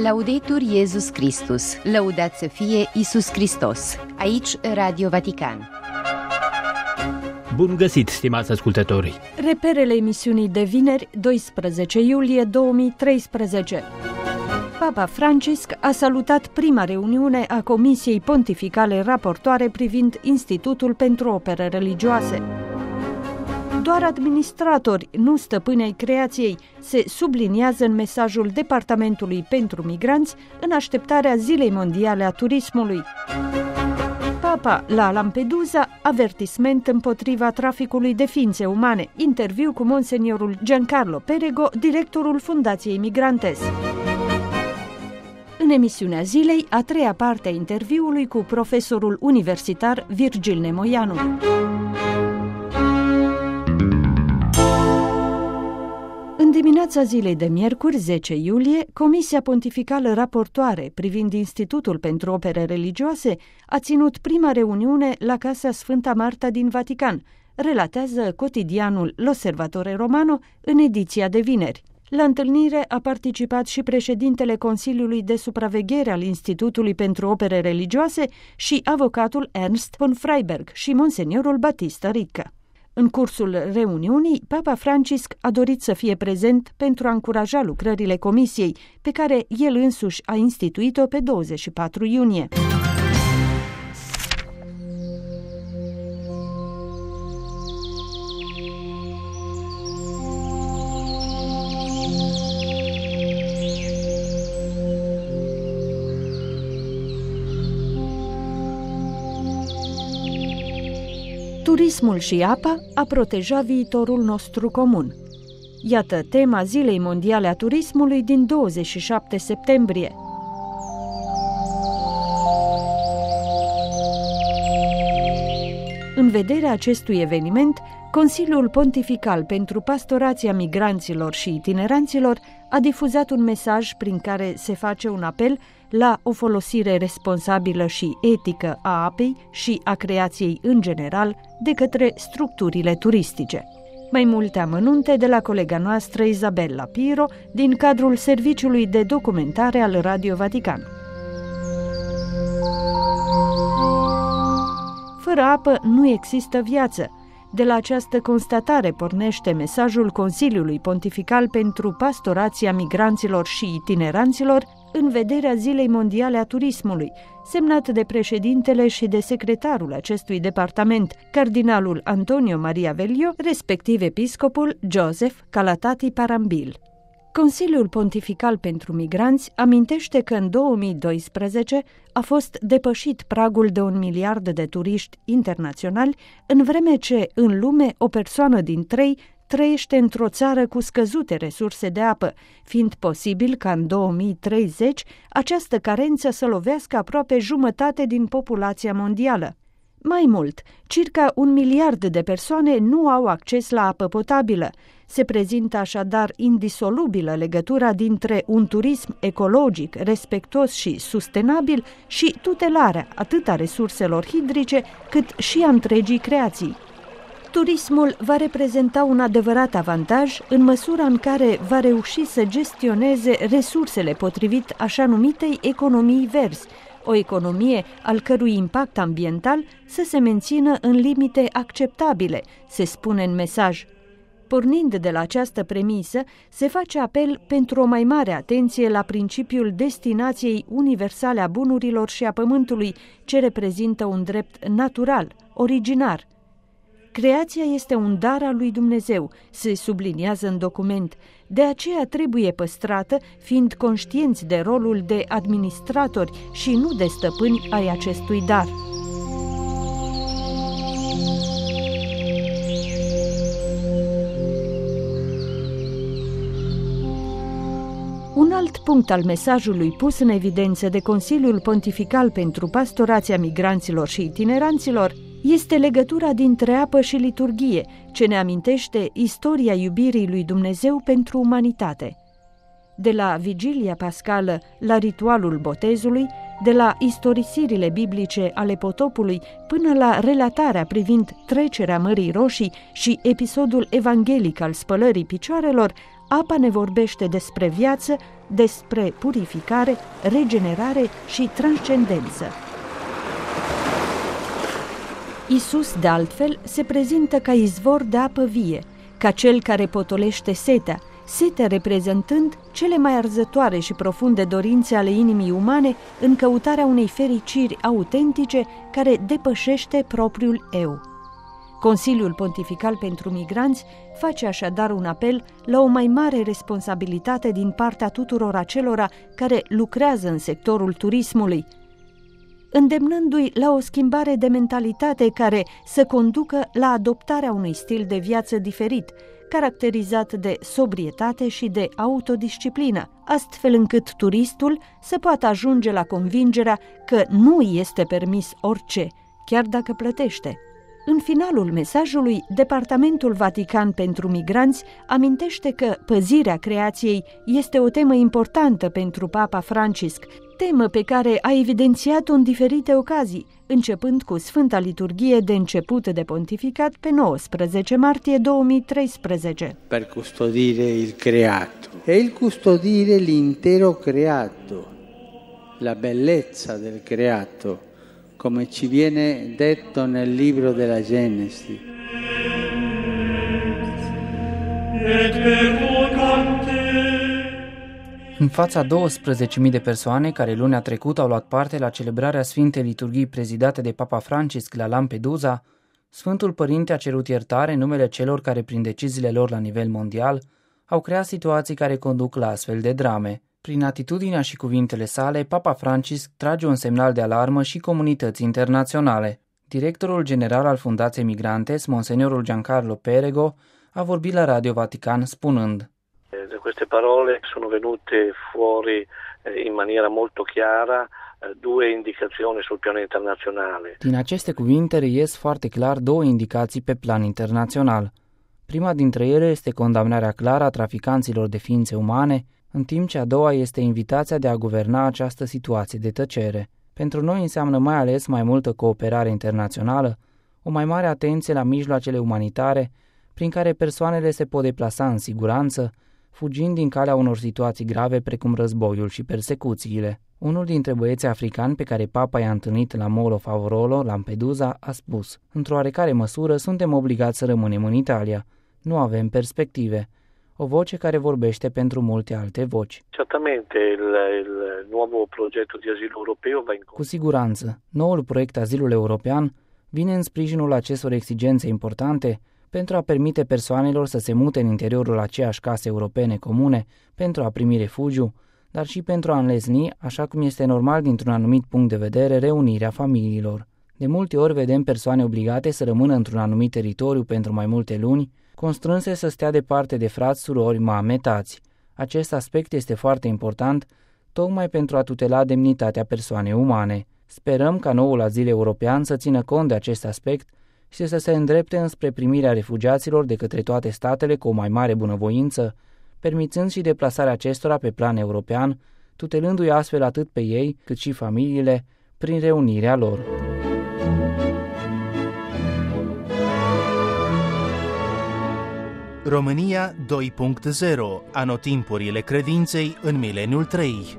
Laudetur Iesus Christus, lăudat să fie Iisus Hristos. Aici Radio Vatican. Bun găsit, stimați ascultători! Reperele emisiunii de vineri, 12 iulie 2013. Papa Francisc a salutat prima reuniune a Comisiei Pontificale Raportoare privind Institutul pentru Opere Religioase. Doar administratori, nu stăpâni ai creației, se subliniază în mesajul Departamentului pentru Migranți în așteptarea Zilei Mondiale a Turismului. Papa la Lampedusa, avertisment împotriva traficului de ființe umane. Interviu cu monseniorul Giancarlo Perego, directorul Fundației Migrantes. În emisiunea zilei, a treia parte a interviului cu profesorul universitar Virgil Nemoianu. În dimineața zilei de miercuri, 10 iulie, Comisia Pontificală Raportoare privind Institutul pentru Opere Religioase a ținut prima reuniune la Casa Sfânta Marta din Vatican, relatează cotidianul L'Osservatore Romano în ediția de vineri. La întâlnire a participat și președintele Consiliului de Supraveghere al Institutului pentru Opere Religioase și avocatul Ernst von Freiberg și monseniorul Battista Ricca. În cursul reuniunii, Papa Francisc a dorit să fie prezent pentru a încuraja lucrările comisiei, pe care el însuși a instituit-o pe 24 iunie. Turismul și apa a proteja viitorul nostru comun. Iată tema Zilei Mondiale a Turismului din 27 septembrie. În vederea acestui eveniment, Consiliul Pontifical pentru Pastorația Migranților și Itineranților a difuzat un mesaj prin care se face un apel la o folosire responsabilă și etică a apei și a creației în general de către structurile turistice. Mai multe amănunte de la colega noastră Isabella Piro din cadrul Serviciului de Documentare al Radio Vatican. Fără apă nu există viață. De la această constatare pornește mesajul Consiliului Pontifical pentru Pastorația Migranților și Itineranților în vederea Zilei Mondiale a Turismului, semnat de președintele și de secretarul acestui departament, cardinalul Antonio Maria Velio, respectiv episcopul Joseph Calatati Parambil. Consiliul Pontifical pentru Migranți amintește că în 2012 a fost depășit pragul de 1 miliard de turiști internaționali, în vreme ce, în lume, o persoană din 3 trăiește într-o țară cu scăzute resurse de apă, fiind posibil ca în 2030 această carență să lovească aproape jumătate din populația mondială. Mai mult, circa 1 miliard de persoane nu au acces la apă potabilă. Se prezintă așadar indisolubilă legătura dintre un turism ecologic, respectuos și sustenabil și tutelarea atât a resurselor hidrice cât și a întregii creații. Turismul va reprezenta un adevărat avantaj în măsura în care va reuși să gestioneze resursele potrivit așa numitei economii verzi, o economie al cărui impact ambiental să se mențină în limite acceptabile, se spune în mesaj. Pornind de la această premisă, se face apel pentru o mai mare atenție la principiul destinației universale a bunurilor și a pământului, ce reprezintă un drept natural, originar. Creația este un dar al lui Dumnezeu, se subliniază în document. De aceea trebuie păstrată, fiind conștienți de rolul de administratori și nu de stăpâni ai acestui dar. Un alt punct al mesajului pus în evidență de Consiliul Pontifical pentru Pastorația Migranților și Itineranților este legătura dintre apă și liturghie, ce ne amintește istoria iubirii lui Dumnezeu pentru umanitate. De la Vigilia Pascală la ritualul botezului, de la istorisirile biblice ale potopului până la relatarea privind trecerea Mării Roșii și episodul evanghelic al spălării picioarelor, apa ne vorbește despre viață, despre purificare, regenerare și transcendență. Iisus, de altfel, se prezintă ca izvor de apă vie, ca cel care potolește setea, setea reprezentând cele mai arzătoare și profunde dorințe ale inimii umane în căutarea unei fericiri autentice care depășește propriul eu. Consiliul Pontifical pentru Migranți face așadar un apel la o mai mare responsabilitate din partea tuturor acelora care lucrează în sectorul turismului, îndemnându-i la o schimbare de mentalitate care să conducă la adoptarea unui stil de viață diferit, caracterizat de sobrietate și de autodisciplină, astfel încât turistul să poată ajunge la convingerea că nu este permis orice, chiar dacă plătește. În finalul mesajului, Departamentul Vatican pentru Migranți amintește că păzirea creației este o temă importantă pentru Papa Francisc, temă pe care a evidențiat-o în diferite ocazii, începând cu Sfânta Liturghie de început de pontificat pe 19 martie 2013. Per custodire il creato e il custodire l'intero creato, la bellezza del creato, come ci viene detto nel libro della Genesi. În fața 12.000 de persoane care lunea trecută au luat parte la celebrarea Sfintei Liturghii prezidate de Papa Francisc la Lampedusa, Sfântul Părinte a cerut iertare în numele celor care, prin deciziile lor la nivel mondial, au creat situații care conduc la astfel de drame. Prin atitudinea și cuvintele sale, Papa Francisc trage un semnal de alarmă și comunității internaționale. Directorul general al Fundației Migrantes, Monsignorul Giancarlo Perego, a vorbit la Radio Vatican spunând: Da queste parole sono venute fuori in maniera molto chiara due indicazioni sul piano internazionale. Din aceste cuvinte reies foarte clar două indicații pe plan internațional. Prima dintre ele este condamnarea clară a traficanților de ființe umane, în timp ce a doua este invitația de a guverna această situație de tăcere. Pentru noi înseamnă mai ales mai multă cooperare internațională, o mai mare atenție la mijloacele umanitare prin care persoanele se pot deplasa în siguranță, fugind din calea unor situații grave precum războiul și persecuțiile. Unul dintre băieții africani pe care Papa i-a întâlnit la Molo Favorolo, Lampedusa, a spus: într-o oarecare măsură suntem obligați să rămânem în Italia. Nu avem perspective. O voce care vorbește pentru multe alte voci. Certamente il nuovo progetto di asilo europeo va in... Cu siguranță, noul proiect Azilul European vine în sprijinul acestor exigențe importante pentru a permite persoanelor să se mute în interiorul aceeași case europene comune pentru a primi refugiu, dar și pentru a înlesni, așa cum este normal dintr-un anumit punct de vedere, reunirea familiilor. De multe ori vedem persoane obligate să rămână într-un anumit teritoriu pentru mai multe luni, constrânse să stea departe de frați, surori, maametați. Acest aspect este foarte important, tocmai pentru a tutela demnitatea persoanei umane. Sperăm ca noul azil european să țină cont de acest aspect și să se îndrepte înspre primirea refugiaților de către toate statele cu o mai mare bunăvoință, permițând și deplasarea acestora pe plan european, tutelându-i astfel atât pe ei cât și familiile prin reunirea lor. România 2.0. Anotimpurile credinței în mileniul 3.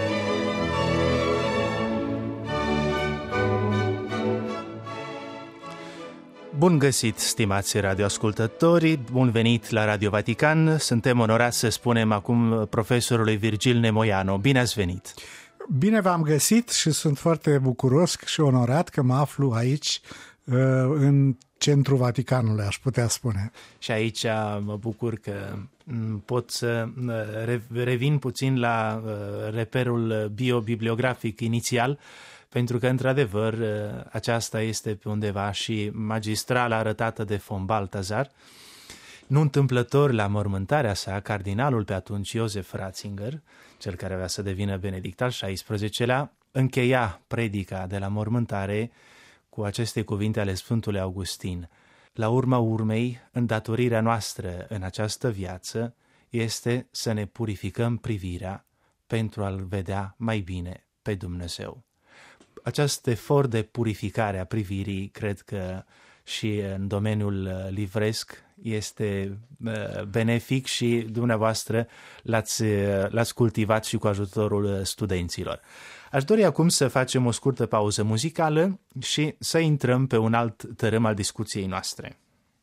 Bun găsit, stimați radioascultători, bun venit la Radio Vatican. Suntem onorați să spunem acum profesorului Virgil Nemoianu. Bine ați venit! Bine v-am găsit și sunt foarte bucuros și onorat că mă aflu aici în centrul Vaticanului, aș putea spune. Și aici mă bucur că pot să revin puțin la reperul biobibliografic inițial, pentru că, într-adevăr, aceasta este pe undeva și magistrala arătată de von Balthasar. Nu întâmplător, la mormântarea sa, cardinalul pe atunci, Josef Ratzinger, cel care avea să devină Benedict al XVI-lea, încheia predica de la mormântare cu aceste cuvinte ale Sfântului Augustin: la urma urmei, îndatorirea noastră în această viață este să ne purificăm privirea pentru a-L vedea mai bine pe Dumnezeu. Acest efort de purificare a privirii, cred că și în domeniul livresc este benefic și dumneavoastră l-ați cultivat și cu ajutorul studenților. Aș dori acum să facem o scurtă pauză muzicală și să intrăm pe un alt tărâm al discuției noastre.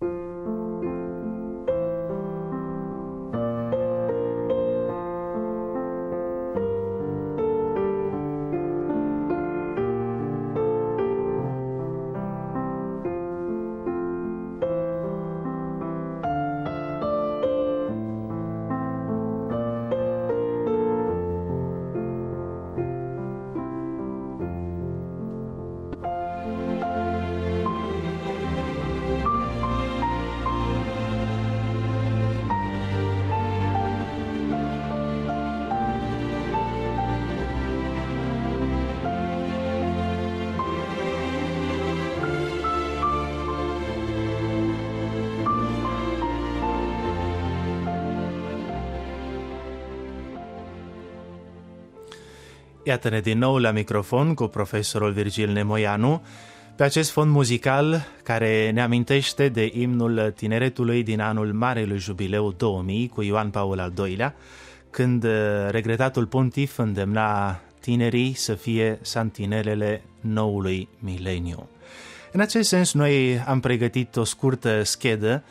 Iată-ne din nou la microfon cu profesorul Virgil Nemoianu pe acest fond muzical care ne amintește de imnul tineretului din anul Marelui Jubileu 2000 cu Ioan Paul al II-lea, când regretatul pontif îndemna tinerii să fie santinelele noului mileniu. În acest sens, noi am pregătit o scurtă schedă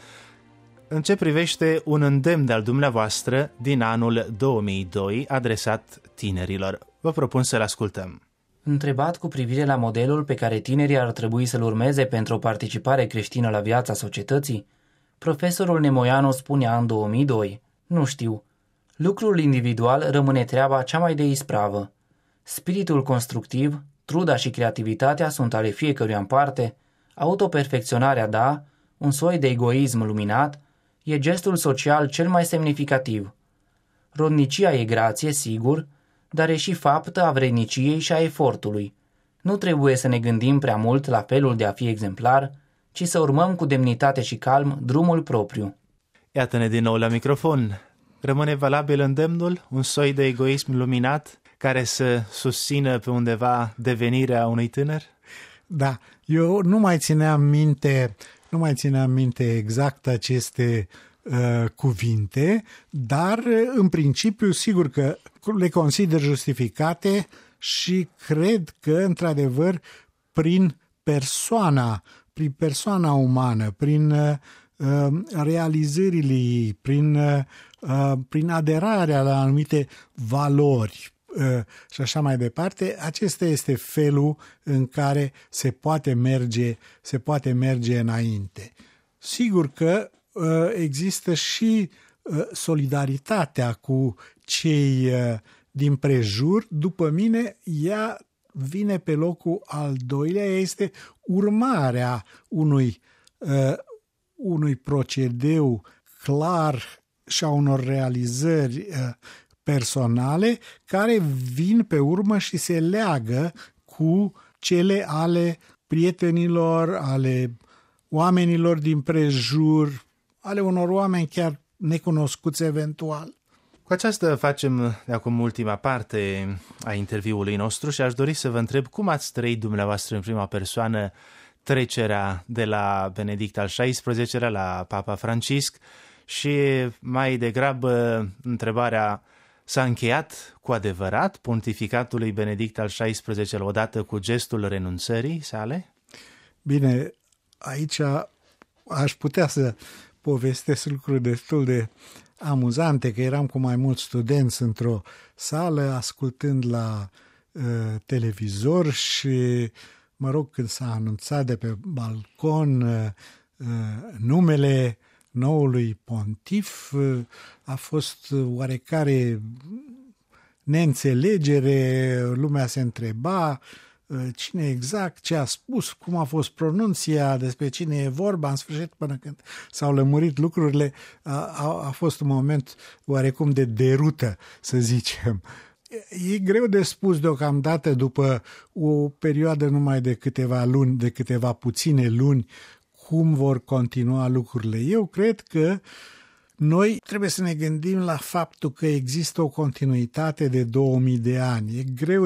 în ce privește un îndemn de-al dumneavoastră din anul 2002 adresat tinerilor. Vă propun să-l ascultăm. Întrebat cu privire la modelul pe care tinerii ar trebui să-l urmeze pentru o participare creștină la viața societății, profesorul Nemoianu spunea în 2002: "Nu știu. Lucrul individual rămâne treaba cea mai de ispravă. Spiritul constructiv, truda și creativitatea sunt ale fiecăruia în parte, autoperfecționarea, da, un soi de egoism luminat, e gestul social cel mai semnificativ. Rodnicia e grație, sigur, dar e și faptă a vredniciei și a efortului. Nu trebuie să ne gândim prea mult la felul de a fi exemplar, ci să urmăm cu demnitate și calm drumul propriu." Iată-ne din nou la microfon. Rămâne valabil îndemnul, un soi de egoism luminat care să susțină pe undeva devenirea unui tânăr? Da, eu nu mai țineam minte exact aceste cuvinte, dar în principiu sigur că le consider justificate și cred că într-adevăr prin persoana umană, prin realizările ei, prin aderarea la anumite valori și așa mai departe, acesta este felul în care se poate merge înainte. Sigur că există și solidaritatea cu cei din prejur. După mine, ea vine pe locul al doilea, este urmarea unui procedeu clar și a unor realizări personale care vin pe urmă și se leagă cu cele ale prietenilor, ale oamenilor din prejur, ale unor oameni chiar necunoscuți eventual. Cu aceasta facem de acum ultima parte a interviului nostru și aș dori să vă întreb cum ați trăit dumneavoastră în prima persoană trecerea de la Benedict al XVI-lea la Papa Francisc și mai degrabă întrebarea: s-a încheiat cu adevărat pontificatul lui Benedict al XVI-lea odată cu gestul renunțării sale? Bine, aici aș putea să povestesc lucruri destul de amuzante, că eram cu mai mulți studenți într-o sală ascultând la televizor și, mă rog, când s-a anunțat de pe balcon numele noului pontif, a fost oarecare neînțelegere, lumea se întreba cine exact, ce a spus, cum a fost pronunția, despre cine e vorba. În sfârșit, până când s-au lămurit lucrurile, a fost un moment oarecum de derută, să zicem. E greu de spus deocamdată, după o perioadă numai de câteva luni, de câteva puține luni, cum vor continua lucrurile. Eu cred că noi trebuie să ne gândim la faptul că există o continuitate de 2000 de ani. E greu de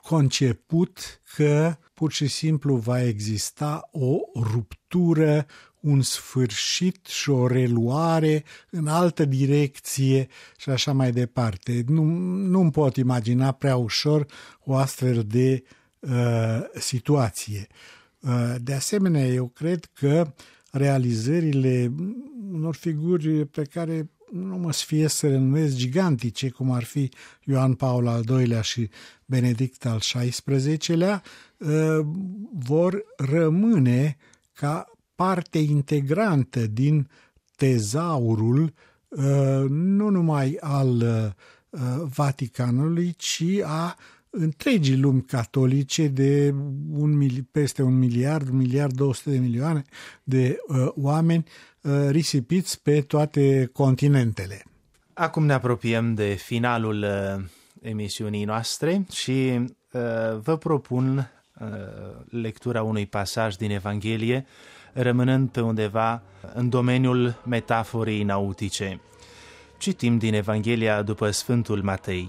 conceput că pur și simplu va exista o ruptură, un sfârșit și o reluare în altă direcție și așa mai departe. Nu-mi pot imagina prea ușor o astfel de situație. De asemenea, eu cred că realizările unor figuri pe care nu mă sfie să le numesc gigantice, cum ar fi Ioan Paul al II-lea și Benedict al XVI-lea, vor rămâne ca parte integrantă din tezaurul nu numai al Vaticanului, ci a întregii lumi catolice de peste 1 miliard 200 de milioane de oameni risipiți pe toate continentele. Acum ne apropiem de finalul emisiunii noastre și vă propun lectura unui pasaj din Evanghelie, rămânând pe undeva în domeniul metaforii nautice. Citim din Evanghelia după Sfântul Matei.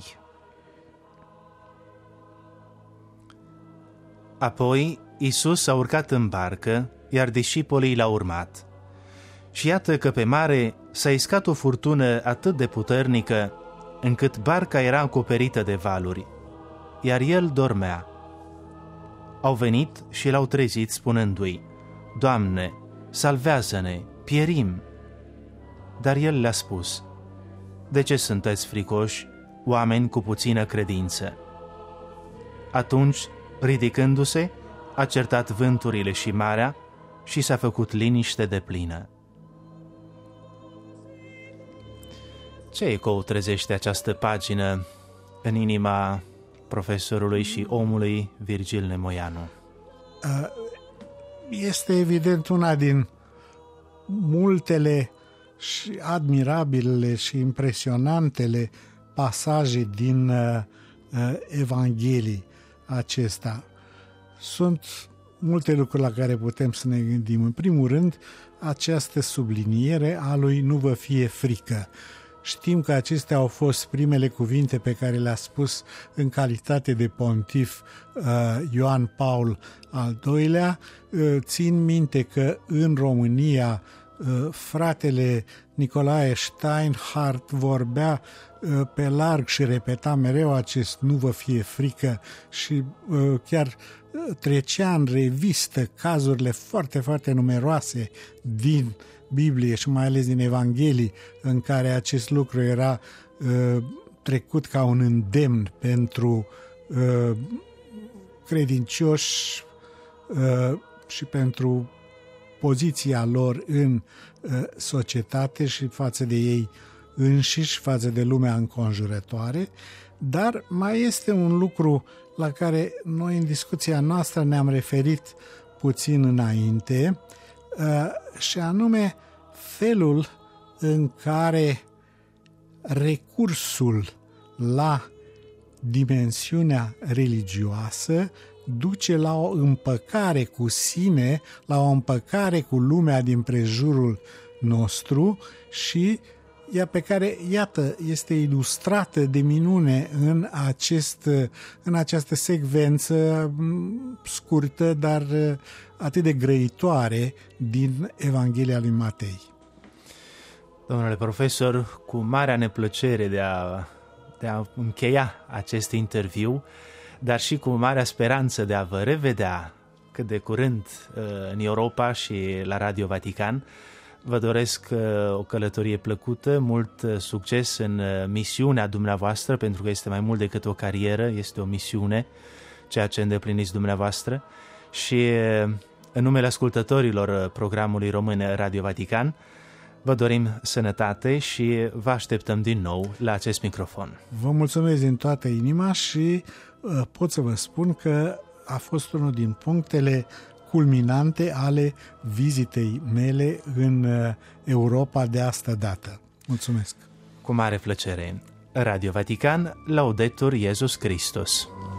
Apoi Iisus a urcat în barcă, iar discipolii l-au urmat. Și iată că pe mare s-a iscat o furtună atât de puternică, încât barca era acoperită de valuri, iar el dormea. Au venit și l-au trezit spunându-i: Doamne, salvează-ne, pierim! Dar el le-a spus: De ce sunteți fricoși, oameni cu puțină credință? Atunci, ridicându-se, a certat vânturile și marea și s-a făcut liniște deplină. Ce ecou trezește această pagină în inima profesorului și omului Virgil Nemoianu? Este evident una din multele și admirabilele și impresionantele pasaje din Evanghelii acesta. Sunt multe lucruri la care putem să ne gândim. În primul rând, această subliniere a lui nu vă fie frică. Știm că acestea au fost primele cuvinte pe care le-a spus în calitate de pontif Ioan Paul al II-lea. Țin minte că în România fratele Nicolae Steinhardt vorbea pe larg și repeta mereu acest nu vă fie frică și chiar trecea în revistă cazurile foarte, foarte numeroase din Biblie și mai ales din Evanghelii în care acest lucru era trecut ca un îndemn pentru credincioși și pentru poziția lor în societate și față de ei înșiși, față de lumea înconjurătoare. Dar mai este un lucru la care noi în discuția noastră ne-am referit puțin înainte, și anume felul în care recursul la dimensiunea religioasă duce la o împăcare cu sine, la o împăcare cu lumea din prejurul nostru și ea pe care, iată, este ilustrată de minune în această secvență scurtă, dar atât de grăitoare din Evanghelia lui Matei. Domnule profesor, cu marea neplăcere de a încheia acest interviu, dar și cu marea speranță de a vă revedea cât de curând în Europa și la Radio Vatican, vă doresc o călătorie plăcută, mult succes în misiunea dumneavoastră, pentru că este mai mult decât o carieră, este o misiune, ceea ce îndepliniți dumneavoastră. Și în numele ascultătorilor programului român Radio Vatican, vă dorim sănătate și vă așteptăm din nou la acest microfon. Vă mulțumesc din toată inima și pot să vă spun că a fost unul din punctele culminante ale vizitei mele în Europa de asta dată. Mulțumesc! Cu mare plăcere! Radio Vatican, Laudetur Iesus Christus!